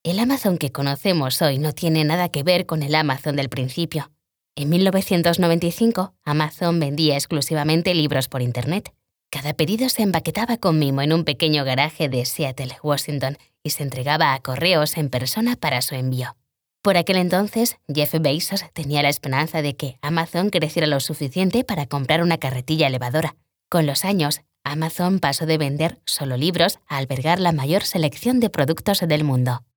El Amazon que conocemos hoy no tiene nada que ver con el Amazon del principio. En 1995, Amazon vendía exclusivamente libros por Internet. Cada pedido se empaquetaba con mimo en un pequeño garaje de Seattle, Washington, y se entregaba a correos en persona para su envío. Por aquel entonces, Jeff Bezos tenía la esperanza de que Amazon creciera lo suficiente para comprar una carretilla elevadora. Con los años, Amazon pasó de vender solo libros a albergar la mayor selección de productos del mundo.